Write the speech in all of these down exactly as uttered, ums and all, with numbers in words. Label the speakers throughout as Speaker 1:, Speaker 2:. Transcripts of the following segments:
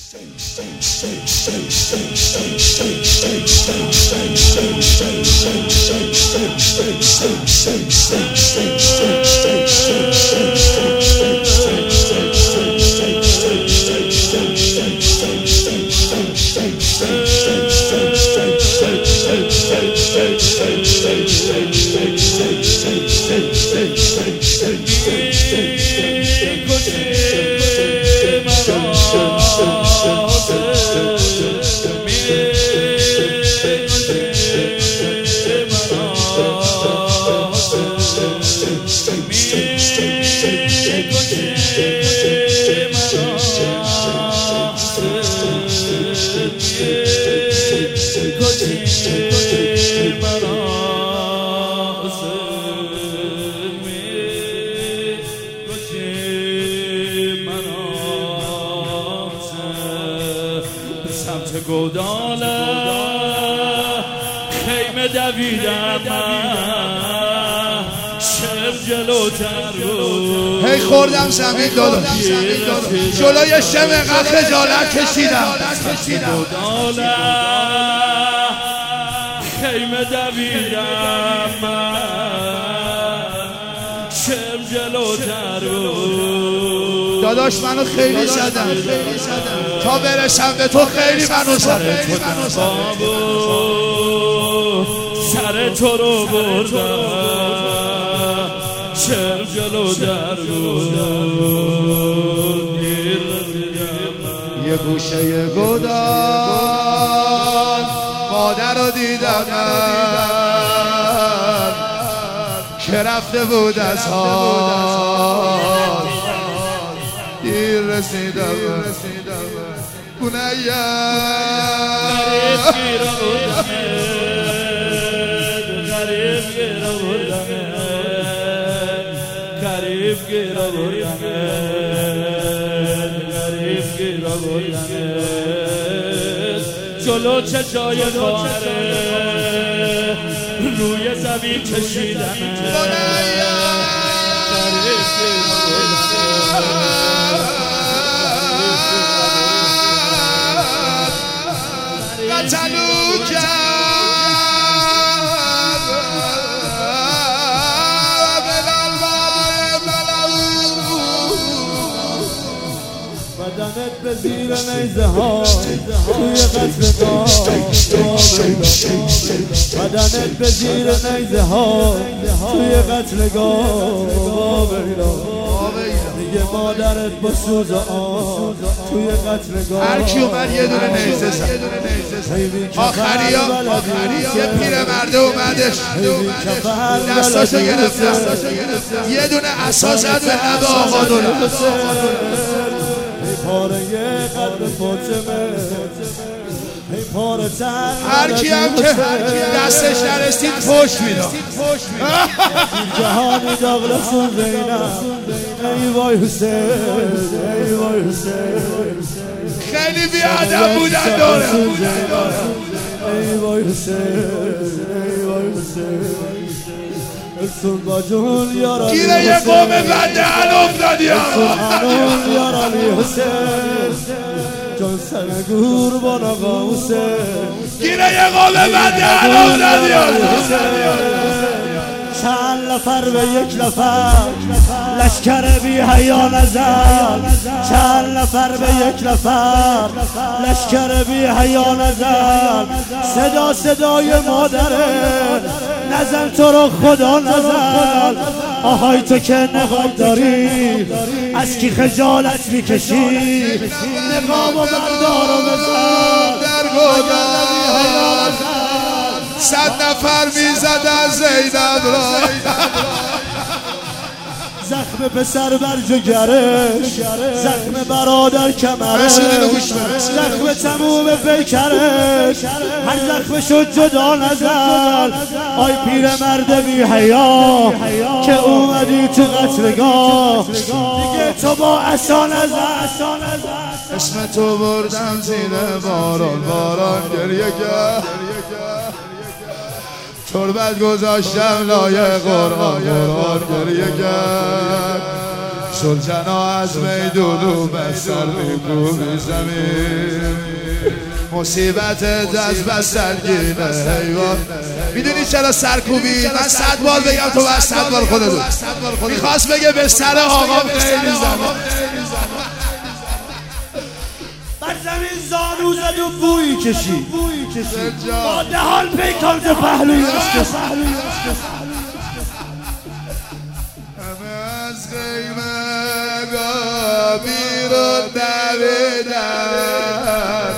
Speaker 1: گوداله خیمه دویدم من شب جلوتر بود
Speaker 2: هی خوردم زمین داداش جلوی شب قد خجالت کشیدم
Speaker 1: گوداله خیمه دویدم من شب جلوتر بود
Speaker 2: داداش منو خیلی زدم تا برسم به تو خیلی منو زدم
Speaker 1: سر تو رو بردم شب جلو در بود
Speaker 2: یه گوشه گودان مادر رو دیدم که رفته بود از حال دیر رسیدم بنیم
Speaker 1: غریب گیرا بردم غریب گیرا بردم غریب گیرا بردم جلو چه جای خواهره روی زمین کشیدم غریب گیرا بردم
Speaker 2: قتلو کرد
Speaker 1: بدنت به زیر نیزه ها توی قتلگاه بدنت به زیر نیزه ها توی قتلگاه دیگه مادرت با سوز آن توی قتلگاه
Speaker 2: هر کی اومد یه دونه نیزه زد آخری ها یه پیر مرده اومدش دستاشو گرفت یه دونه اساس زد به لب آقا دونه
Speaker 1: پاره قلب فاطمه
Speaker 2: هر کی هم که دستش نرسید پشت میداد
Speaker 1: جهانی داغلسون زینم ای وای حسین ای وای حسین
Speaker 2: خیلی بیادم بودن دوره
Speaker 1: ای وای حسین ای وای حسین ارسون با جون یارا
Speaker 2: گیره یه قوم بنده هن افتاد
Speaker 1: یارا حسین جان سنگور بان آقا حسین
Speaker 2: گیره یه قوم بنده هن افتاد
Speaker 1: چند نفر به یک نفر لشکر بی حیا نزد چند نفر به یک نفر لشکر بی حیا نزد صدا صدای مادره نزن تو رو خدا نزن آهای تو که نقاب داری از کی خجالت میکشی نقاب و بردار و بزن
Speaker 2: در گوگل صد نفر میزدن زینب را
Speaker 1: زخم پسر بر جگرش زخم برادر کمرش زخم تموم پیکرش هر زخمشو جدا نزل آی پیر مرد بی حیا که اومدی تو قتلگاه دیگه تو با عصا نزل
Speaker 2: اسم تو بردم زیر باران باران گریه کرد تربت گذاشتم لای قرآن قرآن گریه کرد سلطنا از میدونو بستر میگوی زمین مصیبت از بسترگینه حیوان. میدونی چرا سرکوبی؟ من صد بار بگم تو بس صد بار خودتو میخواست بگه به سر آقا خیلی زمان
Speaker 1: بر زمین زانو زد و بویی کشید با دهان پیکان ز پهلوی عشق
Speaker 2: همه از خیمه گاه بیرون دویدن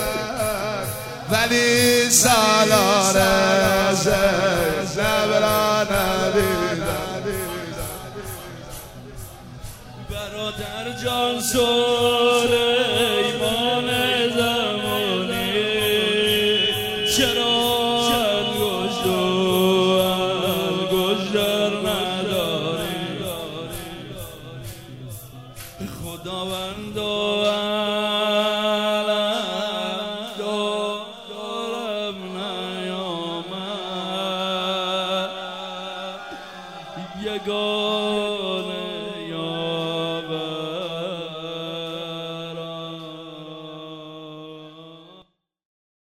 Speaker 2: ولی سالار زینب را ندیدن.
Speaker 1: برادر جان سلیمان زمانی چرا انگشت و انگشتر نداری خداوند و علم دارم نیامد یگانه